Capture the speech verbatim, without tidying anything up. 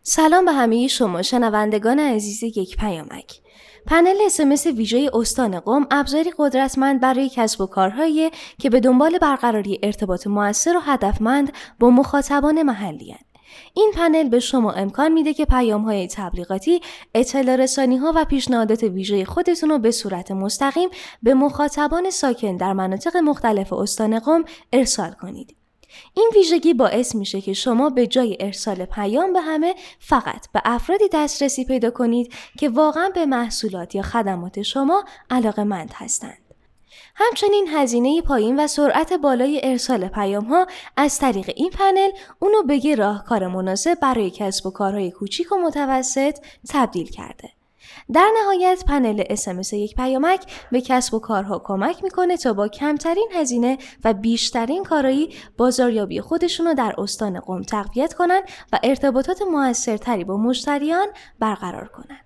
سلام به همه شما شنوندگان عزیز یک پیامک. پنل اس ام اس ویژه استان قم ابزاری قدرتمند برای کسب و کارهایی که به دنبال برقراری ارتباط مؤثر و هدفمند با مخاطبان محلی هستند. این پنل به شما امکان میده که پیام‌های تبلیغاتی، اطلاع رسانی‌ها و پیشنهادات ویژه خودتون رو به صورت مستقیم به مخاطبان ساکن در مناطق مختلف استان قم ارسال کنید. این ویژگی باعث میشه که شما به جای ارسال پیام به همه فقط به افرادی دسترسی پیدا کنید که واقعا به محصولات یا خدمات شما علاقه‌مند هستند. همچنین هزینه پایین و سرعت بالای ارسال پیام ها از طریق این پنل اونو به یه راهکار مناسب برای کسب و کارهای کوچیک و متوسط تبدیل کرده. در نهایت پنل اس ام اس یک پیامک به کسب و کارها کمک میکنه تا با کمترین هزینه و بیشترین کارایی بازاریابی خودشونو در استان قم تقویت کنن و ارتباطات موثرتری با مشتریان برقرار کنن.